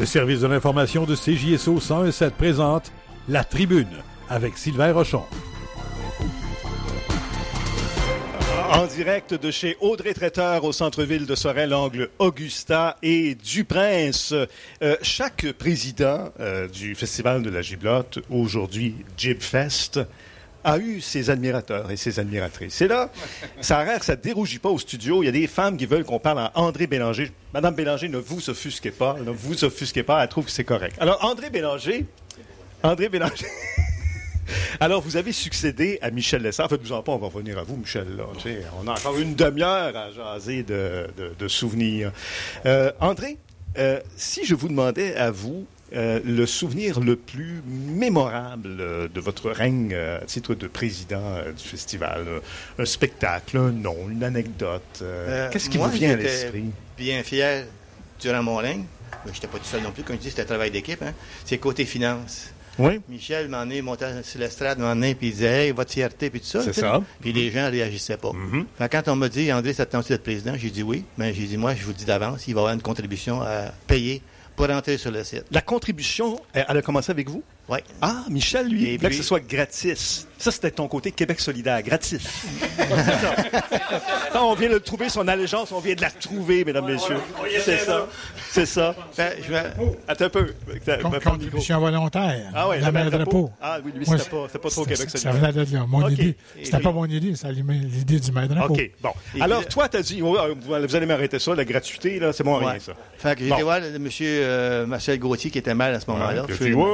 Le service de l'information de CJSO 101.7 présente La Tribune avec Sylvain Rochon. En direct de chez Audrey Traiteur au centre-ville de Sorel, angle Augusta et du Prince. Chaque président du Festival de la Giblotte, aujourd'hui Gibfest, a eu ses admirateurs et ses admiratrices. Et là, ça a l'air que ça ne dérougit pas au studio. Il y a des femmes qui veulent qu'on parle à André Bélanger. Madame Bélanger, ne vous offusquez pas. Ne vous offusquez pas. Elle trouve que c'est correct. Alors, André Bélanger... Alors, vous avez succédé à Michel Lessard. Faites-vous-en pas, on va revenir à vous, Michel. Là. On a encore une demi-heure à jaser de souvenirs. André, si je vous demandais à vous le souvenir le plus mémorable de votre règne à titre de président du festival, un spectacle, un nom, une anecdote, qu'est-ce qui vous vient à l'esprit? Bien fier durant mon règne. Je n'étais pas tout seul non plus, comme je dis, c'était un travail d'équipe. Hein. C'est côté finance. Oui. Michel m'en est monté sur l'estrade, puis il disait hey, votre fierté, puis tout ça. C'est ça. Puis les gens ne réagissaient pas. Mm-hmm. Fait que quand on m'a dit André, ça te tente d'être président, j'ai dit oui. Mais j'ai dit moi, je vous le dis d'avance, il va y avoir une contribution à payer pour entrer sur le site. La contribution, elle a commencé avec vous? Oui. Ah, Michel, lui, il voulait que puis... ce soit gratis. Ça, c'était ton côté Québec solidaire, gratis. C'est ça. Non, on vient de trouver son allégeance, on vient de la trouver, mesdames, messieurs. C'est ça. C'est ça. Attends un peu. Contribution volontaire. Ah oui, la main drapeau. Ah oui, lui, c'était pas trop Québec solidaire. Ça venait de là. Mon idée. C'était pas mon idée, c'est l'idée du maître drapeau. OK, bon. Alors, toi, t'as dit, vous allez m'arrêter ça, la gratuité, là, c'est bon, rien, ça. Fait que j'ai été voir M. Marcel Gauthier, qui était mal à ce moment-là.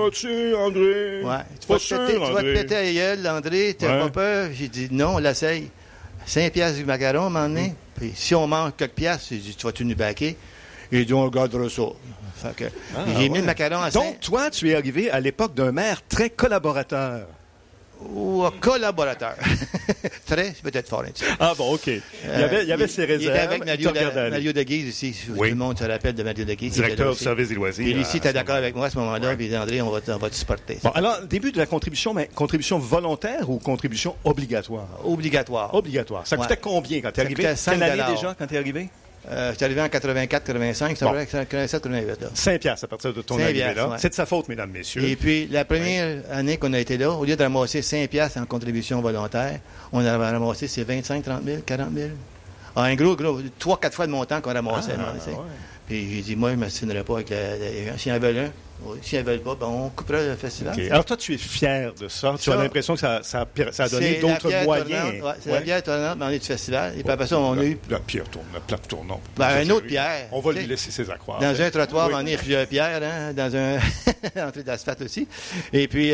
André. Ouais. Tu vas te péter à la gueule, André, t'as pas peur? J'ai dit non, on l'essaye. 5 piastres du macaron, à un moment donné. Puis si on manque quelques piastres, j'ai dit, tu vas-tu nous baquer? Il dit, on regardera ça. Fait que j'ai mis le macaron à 5. Donc, toi, tu es arrivé à l'époque d'un maire très collaborateur. Ou collaborateur. Très, c'est peut-être fort. Ah bon, OK. Il y avait ses réserves. Il était avec Mario de Guise ici. Oui. Tout le monde se rappelle de Mario de Guise. Directeur du service des loisirs. Et ici, tu es d'accord avec moi à ce moment-là. Puis André, on va te supporter. Bon, alors, début de la contribution, mais contribution volontaire ou contribution obligatoire? Obligatoire. Obligatoire. Ça coûtait combien quand tu es arrivé? Quelle année déjà quand tu es arrivé? J'étais arrivé en 84-85, ça va être 87-88. 5 piastres à partir de ton arrivée là. Ouais. C'est de sa faute, mesdames, messieurs. Et puis, la première année qu'on a été là, au lieu de ramasser 5 piastres en contribution volontaire, on a ramassé 25, 30 000, 40 000. Ah, un gros, 3-4 fois le montant qu'on ramassait. Puis j'ai dit, moi, je ne m'assinerai pas avec les gens. S'ils en veulent un, oui. S'ils ne veulent pas, ben, on coupera le festival. Okay. Alors toi, tu es fier de ça. Tu as l'impression que ça a donné d'autres moyens. C'est la pierre tournante, mais on est du festival. Et puis après ça, on a eu... La pierre tournante, la plaque tournante. Ben, une autre pierre. On va lui laisser ses accroires. Dans un trottoir, on est plusieurs pierres, hein, dans un entrée d'asphalte aussi. Et puis,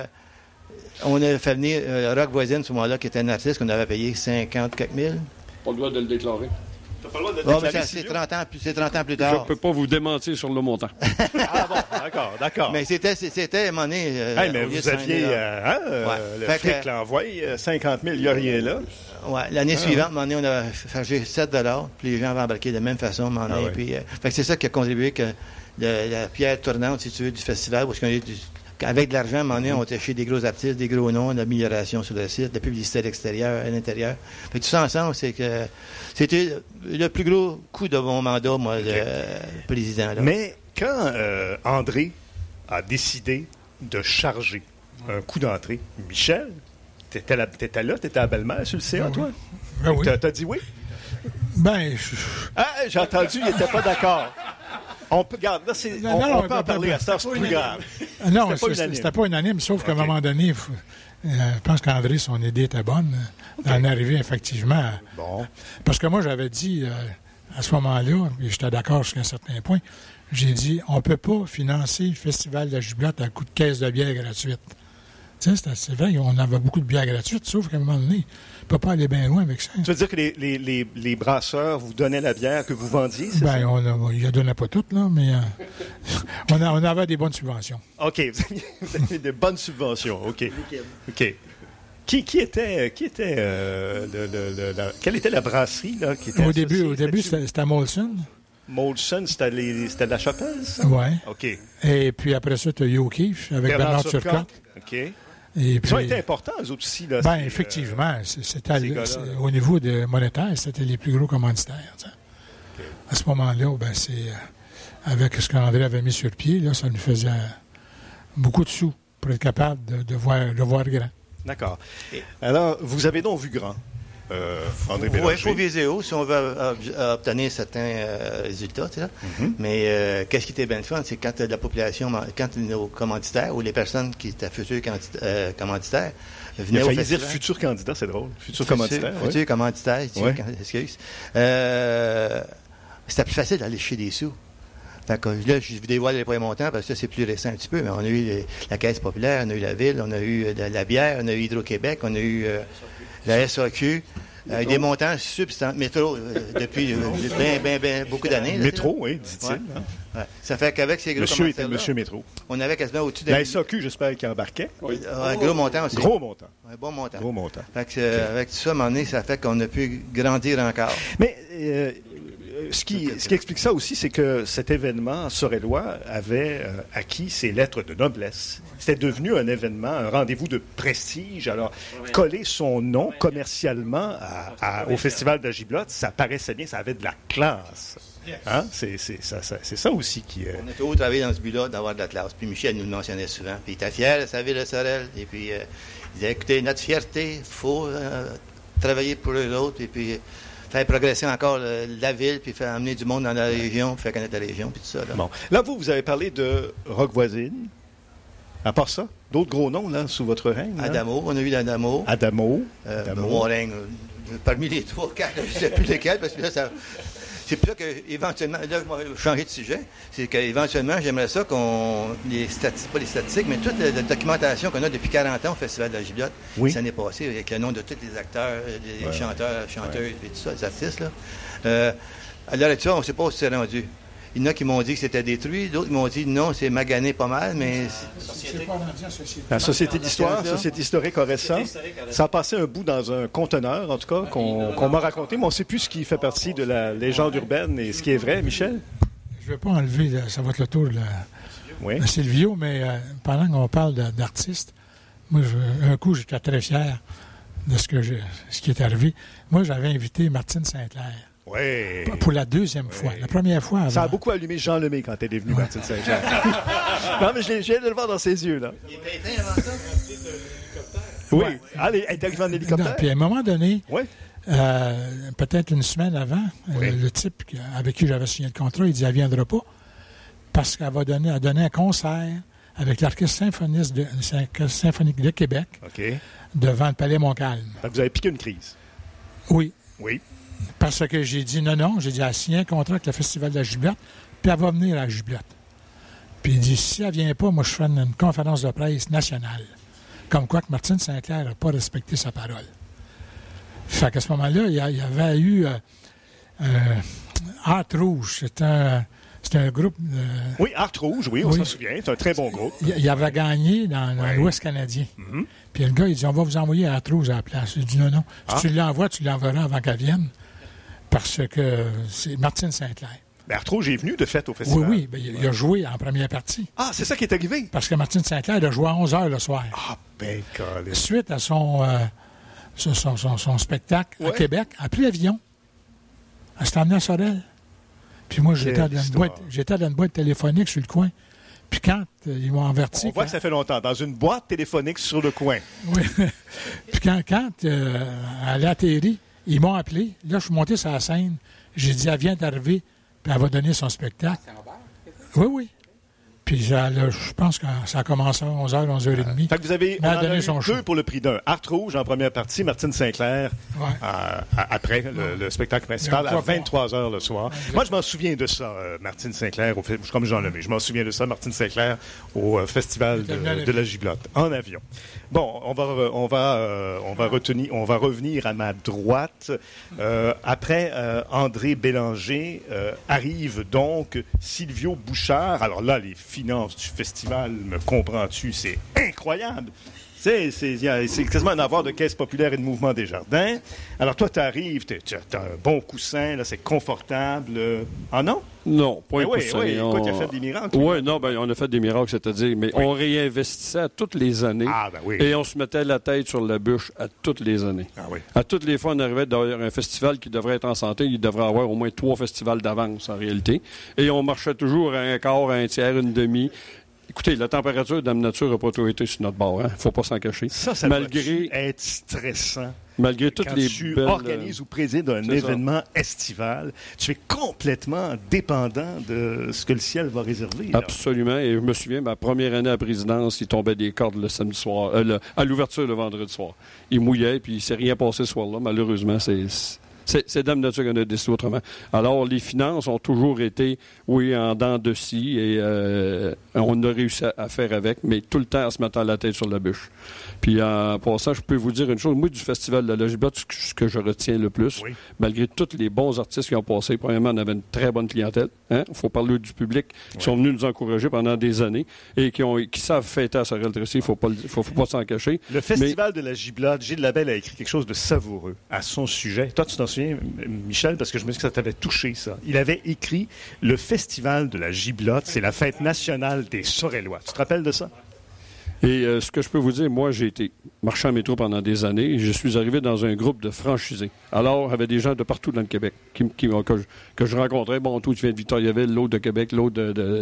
on a fait venir Rock Voisine, ce moment-là, qui était un artiste qu'on avait payé 50 quelques mille. Pas le droit de le déclarer. T'as pas le droit de le déclarer. C'est 30 ans plus tard. Je ne peux pas vous démentir sur le montant. Ah bon, d'accord. Mais c'était à un moment donné... mais vous aviez... le flic l'envoie, 50 000, il n'y a rien là. Oui, l'année suivante, à un moment donné, on a chargé 7 $, puis les gens avaient embarqué de la même façon, à un moment donné. Puis, fait que c'est ça qui a contribué que la pierre tournante, si tu veux, du festival, parce qu'avec de l'argent, à un moment donné, on était chez des gros artistes, des gros noms, d'amélioration sur le site, de publicité à l'extérieur, à l'intérieur. Fait que tout ça ensemble, c'est que c'était le plus gros coup de mon mandat, moi, de président. Là. Mais quand André a décidé de charger un coup d'entrée, Michel, t'étais là, t'étais à Belle-Mère sur le CA, toi? Ben oui. T'as dit oui? Ben, j'ai entendu, il n'était pas d'accord. On peut, regarde, là, on peut en parler à ça, c'est plus grave. Non, c'était pas unanime, sauf qu'à un moment donné, je pense qu'André, son idée était bonne d'en arriver effectivement. Bon. Parce que moi, j'avais dit, à ce moment-là, et j'étais d'accord jusqu'à un certain point, j'ai dit, on ne peut pas financer le Festival de la Giblotte à coup de caisse de bière gratuite. Tu sais, c'est vrai, on avait beaucoup de bières gratuites, sauf qu'à un moment donné, on ne peut pas aller bien loin avec ça. Tu veux dire que les brasseurs vous donnaient la bière que vous vendiez, c'est ça? Ils ne donnaient pas toutes, là, mais on avait des bonnes subventions. OK, vous avez des bonnes subventions, OK. Qui était quelle était la brasserie, là, qui était Au début, c'était Molson. Molson, c'était de la Chapelle, ça? Oui. OK. Et puis après ça, tu as O'Keeffe avec Bernard Turcotte. OK. Et puis, ils ont été importants, eux autres aussi. Là, effectivement. Au niveau monétaire, c'était les plus gros commanditaires. Okay. À ce moment-là, avec ce qu'André avait mis sur pied, là, ça nous faisait beaucoup de sous pour être capable de voir grand. D'accord. Alors, vous avez donc vu grand, André Bélanger. Oui, il faut viser haut si on veut obtenir certains résultats. Tu sais, là. Mais qu'est-ce qui était bien le fun, c'est quand la population, quand nos commanditaires ou les personnes qui étaient futurs commanditaires venaient au festival. Il a failli dire futur candidat, c'est drôle. Futur commanditaire. Futur commanditaire, excuse. C'était plus facile d'aller chercher des sous. Fait que là, je vous dévoile les premiers montants parce que ça, c'est plus récent un petit peu, mais on a eu la Caisse populaire, on a eu la Ville, on a eu la bière, on a eu Hydro-Québec, on a eu la SAQ, des montants substantiels, métro, depuis beaucoup d'années. Métro, oui, dit-il. Ouais. Ouais. Ça fait qu'avec ces gros montants. Monsieur Métro. On avait quasiment au-dessus de la SAQ, j'espère qu'il embarquait. Oui. Un gros montant aussi. Gros montant. Un bon montant. Gros montant. Fait que, avec tout ça, à un moment donné, ça fait qu'on a pu grandir encore. Mais ce qui explique ça aussi, c'est que cet événement sorellois avait acquis ses lettres de noblesse. C'était devenu un événement, un rendez-vous de prestige. Alors, coller son nom commercialement au Festival de la Giblotte, ça paraissait bien, ça avait de la classe. Hein? C'est ça aussi qui est... On a toujours travaillé dans ce but-là d'avoir de la classe. Puis Michel nous le mentionnait souvent. Puis il était fier de sa ville de Sorel. Et puis il disait, écoutez, notre fierté, il faut travailler pour les autres. Et puis... faire progresser encore la ville, puis faire amener du monde dans la région, puis faire connaître la région, puis tout ça. Là. Bon. Là, vous avez parlé de Roque-Voisine. À part ça, d'autres gros noms, là, sous votre règne? Adamo, on a eu l'Adamo. Adamo. Mon règne, parmi les 3, 4, je ne sais plus lesquels, parce que là, ça... C'est pour ça qu'éventuellement, là, je vais changer de sujet, c'est qu'éventuellement, j'aimerais ça qu'on, pas les statistiques, mais toute la documentation qu'on a depuis 40 ans au Festival de la Giblotte, ça n'est passé avec le nom de tous les acteurs, les chanteurs, chanteuses, et tout ça, les artistes, là. À l'heure actuelle, on ne sait pas où c'est rendu. Il y en a qui m'ont dit que c'était détruit, d'autres m'ont dit non, c'est magané pas mal, mais... La Société d'histoire, Société historique aurait ça. Ça a passé un bout dans un conteneur, en tout cas, qu'on m'a raconté, mais on ne sait plus ce qui fait partie de la légende urbaine et ce qui est vrai, Michel. Je ne vais pas enlever, ça va être le tour de Silvio, mais pendant qu'on parle d'artistes, moi, un coup, j'étais très fier de ce qui est arrivé. Moi, j'avais invité Martine Saint-Clair. Oui. Pour la deuxième fois. La première fois avant... Ça a beaucoup allumé Jean Lemay quand elle est venue, Martine Saint-Clair. Non, mais je viens de le voir dans ses yeux, là. Il était éteint avant ça? Oui. Elle est arrivée en hélicoptère. Puis à un moment donné, peut-être une semaine avant, le type avec qui j'avais signé le contrat, il dit « Elle ne viendra pas parce qu'elle va donner un concert avec l'Orchestre symphonique de Québec devant le Palais Montcalm. » Vous avez piqué une crise. Oui. Oui. Parce que j'ai dit non, j'ai dit, elle a signé un contrat avec le Festival de la Giblotte, puis elle va venir à la Giblotte. Puis il dit, si elle ne vient pas, moi, je ferai une conférence de presse nationale. Comme quoi que Martine Saint-Clair n'a pas respecté sa parole. Fait qu'à ce moment-là, il y avait eu Art Rouge. C'était un groupe... Oui, Art Rouge, oui, on s'en souvient. C'est un très bon groupe. Il avait gagné dans l'Ouest canadien. Mm-hmm. Puis le gars, il dit, on va vous envoyer Art Rouge à la place. Il dit, non. Si tu l'envoies, tu l'enverras avant qu'elle vienne. Parce que c'est Martine Saint-Clair. Mais Art Rouge est venu, de fait, au festival. Oui, il a joué en première partie. Ah, c'est ça qui est arrivé? Parce que Martine Saint-Clair a joué à 11h le soir. Ah, ben, calé. Suite à son spectacle à Québec, elle a pris l'avion. Elle s'est emmenée à Sorel. Puis moi, j'étais dans une boîte téléphonique sur le coin. Puis quand ils m'ont averti... On voit que ça fait longtemps. Dans une boîte téléphonique sur le coin. Oui. Puis quand elle a atterri, ils m'ont appelé. Là, je suis monté sur la scène. J'ai dit, elle vient d'arriver, puis elle va donner son spectacle. Oui. Puis je pense que ça a commencé à 11h, 11h30. Fait que vous avez donné son deux pour le prix d'un. Art Rouge en première partie, Martine Saint-Clair après le spectacle principal à 23h le soir. Moi, je m'en souviens de ça, Martine Saint-Clair, comme Jean Lemay. Je m'en souviens de ça, Martine Saint-Clair, au Festival de la Giblotte, en avion. Bon, on va revenir à ma droite. Après André Bélanger, arrive donc Silvio Bouchard. Alors là, les finances du festival, me comprends-tu, c'est incroyable. C'est quasiment un avoir de caisse populaire et de mouvement des jardins. Alors, toi, tu arrives, tu as un bon coussin, là, c'est confortable. Ah non? Non, pas un oui, coussin. Oui, écoute, il a fait des miracles. Oui, non, on a fait des miracles, c'est-à-dire, mais on réinvestissait à toutes les années. Ah, ben oui. Et on se mettait la tête sur la bûche à toutes les années. Ah oui. À toutes les fois, on arrivait d'ailleurs un festival qui devrait être en santé. Il devrait avoir au moins 3 festivals d'avance, en réalité. Et on marchait toujours à un quart, à un tiers, une demi. Écoutez, la température de Dame Nature n'a pas toujours été sur notre bord. Il ne faut pas s'en cacher. Ça malgré doit être stressant. Malgré toutes quand les tu belles... organises ou présides un événement estival, tu es complètement dépendant de ce que le ciel va réserver. Là. Absolument. Et je me souviens, ma première année à la présidence, il tombait des cordes le samedi soir, à l'ouverture le vendredi soir. Il mouillait, puis il ne s'est rien passé ce soir-là. Malheureusement, c'est Dame Nature qui en a décidé autrement. Alors, les finances ont toujours été, oui, en dents de scie, et on a réussi à faire avec, mais tout le temps en se mettant la tête sur la bûche. Puis, en passant, je peux vous dire une chose. Moi, du Festival de la Giblotte, ce que je retiens le plus, malgré tous les bons artistes qui ont passé, premièrement, on avait une très bonne clientèle. Il faut parler du public qui sont venus nous encourager pendant des années et qui savent fêter à Sorel-Tracy. Il ne faut pas s'en cacher. Le Festival de la Giblotte, Gilles Labelle a écrit quelque chose de savoureux à son sujet. Toi, tu t'en souviens, Michel, parce que je me dis que ça t'avait touché, ça. Il avait écrit « Le Festival de la Giblotte, c'est la fête nationale des Sorellois ». Tu te rappelles de ça? Et ce que je peux vous dire, moi, j'ai été marchand métro pendant des années et je suis arrivé dans un groupe de franchisés. Alors, il y avait des gens de partout dans le Québec que je rencontrais. Bon, toi, tu viens de Victoriaville, l'autre de Québec, l'autre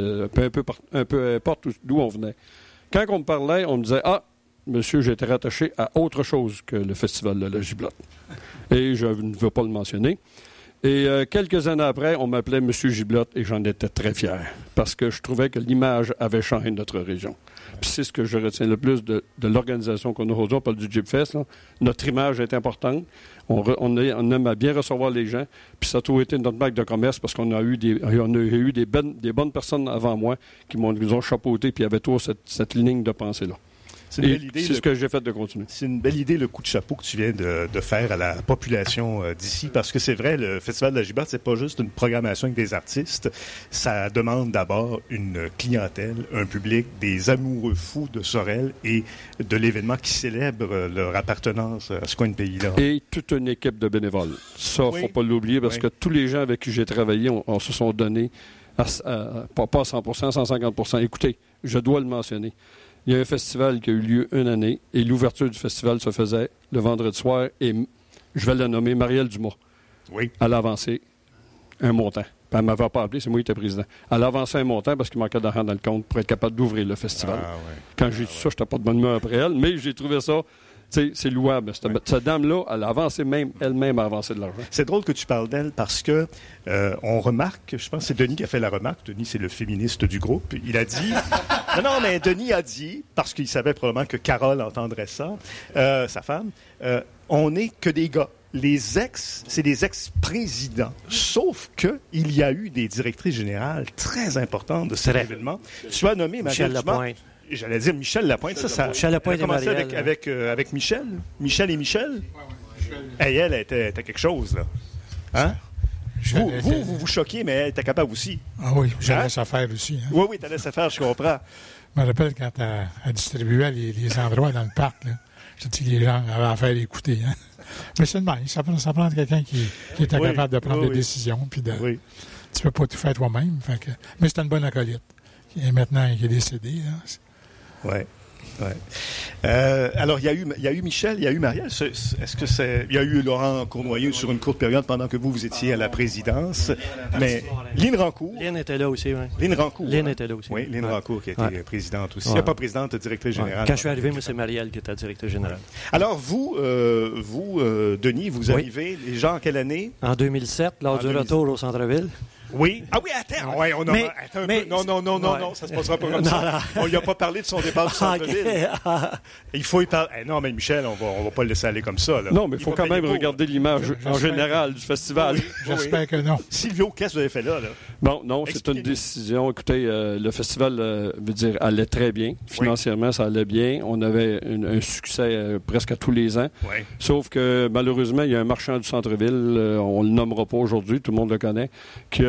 un peu importe d'où on venait. Quand on me parlait, on me disait « Ah, monsieur, j'étais rattaché à autre chose que le Festival de la Giblotte. » Et je ne veux pas le mentionner. Et quelques années après, on m'appelait Monsieur Giblotte et j'en étais très fier parce que je trouvais que l'image avait changé de notre région. Puis c'est ce que je retiens le plus de l'organisation qu'on a aujourd'hui. On parle du GibFest. Là. Notre image est importante. On aime à bien recevoir les gens. Puis ça a toujours été notre marque de commerce parce qu'on a eu des bonnes personnes avant moi qui nous ont chapeauté puis il y avait toujours cette ligne de pensée-là. C'est ce que j'ai fait de continuer. C'est une belle idée, le coup de chapeau que tu viens de faire à la population d'ici, parce que c'est vrai, le Festival de la Giblotte, c'est pas juste une programmation avec des artistes. Ça demande d'abord une clientèle, un public, des amoureux fous de Sorel et de l'événement qui célèbre leur appartenance à ce coin de pays-là. Et toute une équipe de bénévoles. Ça, faut pas l'oublier, parce que tous les gens avec qui j'ai travaillé, on se sont donnés, pas à 100%, 150%. Écoutez, je dois le mentionner. Il y a un festival qui a eu lieu une année et l'ouverture du festival se faisait le vendredi soir et je vais la nommer Marielle Dumas. Oui. Elle a avancé un montant. Puis elle ne m'avait pas appelé, c'est moi qui étais président. Elle a avancé un montant parce qu'il manquait d'argent dans le compte pour être capable d'ouvrir le festival. Quand j'ai dit ça, je n'étais pas de bonne humeur après elle, mais j'ai trouvé ça... c'est louable. Cette dame-là, elle a avancé elle-même a avancé de l'argent. C'est drôle que tu parles d'elle parce que on remarque, je pense que c'est Denis qui a fait la remarque. Denis, c'est le féministe du groupe. Il a dit... non, mais Denis a dit, parce qu'il savait probablement que Carole entendrait ça, sa femme, on n'est que des gars. Les ex, c'est des ex-présidents. Sauf qu'il y a eu des directrices générales très importantes de cet événement. Tu as nommé Michel Lapointe. J'allais dire Michel Lapointe. Michel Lapointe a commencé avec Michel. Michel et Michel. Et elle était quelque chose, là. Hein? Vous choquiez, mais elle était capable aussi. Ah oui, je laisse faire aussi. Hein? Oui, tu laissé faire, je comprends. Je me rappelle quand elle distribuait les endroits dans le parc, là. Je dis que les gens avaient affaire à écouter. Hein? Mais c'est le même. Ça prend quelqu'un qui était capable de prendre des décisions. Puis tu peux pas tout faire toi-même. Mais c'est une bonne acolyte. Et maintenant, il est décédé. Oui. Alors, il y a eu Michel, il y a eu Marielle. Il y a eu Laurent Cournoyer sur une courte période pendant que vous étiez à la présidence. Mais Lynn Rancourt. Lynn était là aussi, oui. Lynn Rancourt. Lynn était là aussi. Oui, Lynn Rancourt qui a été présidente aussi. Pas présidente, directrice générale. Quand je suis arrivé, moi, c'est Marielle qui était directrice générale. Alors, vous, Denis, vous arrivez, déjà en quelle année? En 2007, lors du retour au centre-ville. Oui. Ah oui, attends. Ouais, attends un peu. Non, ça se passera pas comme ça. On lui a pas parlé de son départ du centre-ville. Il faut y parler. Non, mais Michel, on va pas le laisser aller comme ça. Là. Non, mais il faut quand même regarder l'image en général du festival. J'espère que non. Silvio, qu'est-ce que vous avez fait là? Bon, non, c'est une décision. Écoutez, le festival, allait très bien. Financièrement, ça allait bien. On avait un succès presque à tous les ans. Oui. Sauf que, malheureusement, il y a un marchand du centre-ville, on le nommera pas aujourd'hui, tout le monde le connaît, qui a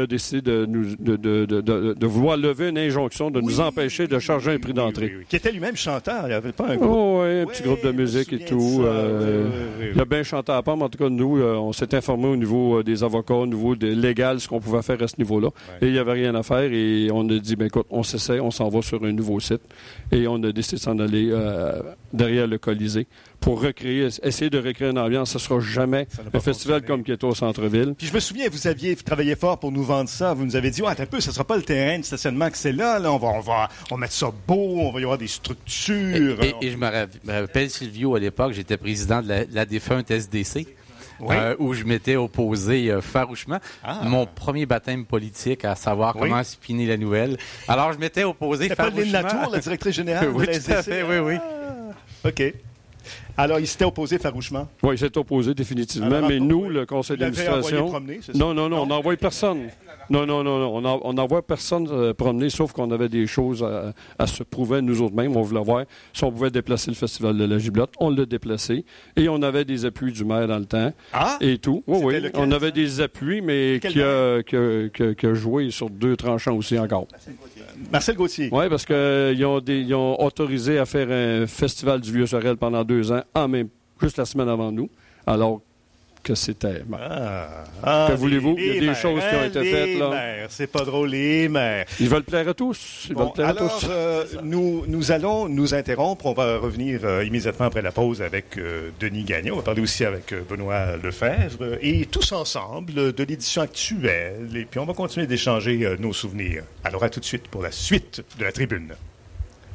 a décidé de vouloir lever une injonction, de nous empêcher de charger un prix d'entrée. Oui. Qui était lui-même chanteur, il n'y avait pas un groupe. Oh, oui, un petit groupe de musique et tout. Il a bien chanté à la pomme. En tout cas, nous, on s'est informé au niveau des avocats, au niveau légal, ce qu'on pouvait faire à ce niveau-là. Ouais. Et il n'y avait rien à faire. Et on a dit, écoute, on s'essaie, on s'en va sur un nouveau site. Et on a décidé de s'en aller derrière le Colisée pour essayer de recréer une ambiance. Ce ne sera jamais un festival comme qui est au centre-ville. Puis je me souviens, vous aviez travaillé fort pour nous vendre ça. Vous nous avez dit, un peu, ce ne sera pas le terrain de stationnement que c'est là. On va mettre ça beau, on va y avoir des structures. Et je me rappelle, Silvio, à l'époque, j'étais président de la défunte SDC. Oui. Où je m'étais opposé farouchement. Mon premier baptême politique, à savoir comment spinner la nouvelle. Alors, je m'étais opposé farouchement. C'était pas Lynn Latour, la directrice générale de la SDC? Tout à fait, oui. OK. Alors, il s'était opposé farouchement? Oui, il s'était opposé définitivement. Alors, mais nous, le conseil d'administration... Non, on n'envoie personne. Non. On n'envoie personne promener, sauf qu'on avait des choses à se prouver nous autres mêmes. On voulait voir si on pouvait déplacer le festival de la Giblotte. On l'a déplacé. Et on avait des appuis du maire dans le temps. Et tout. Oui. On avait des appuis, mais qui a joué sur 2 tranchants aussi encore. Marcel Gauthier. Oui, parce qu'ils ont autorisé à faire un festival du Vieux-Sorel pendant 2 ans, juste la semaine avant nous. Alors que c'était... que voulez-vous? Il y a des choses qui ont été faites, là. C'est pas drôle, les maires. Ils veulent plaire à tous. Nous allons nous interrompre. On va revenir immédiatement après la pause avec Denis Gagnon. On va parler aussi avec Benoît Lefebvre. Et tous ensemble de l'édition actuelle. Et puis, on va continuer d'échanger nos souvenirs. Alors, à tout de suite pour la suite de la Tribune.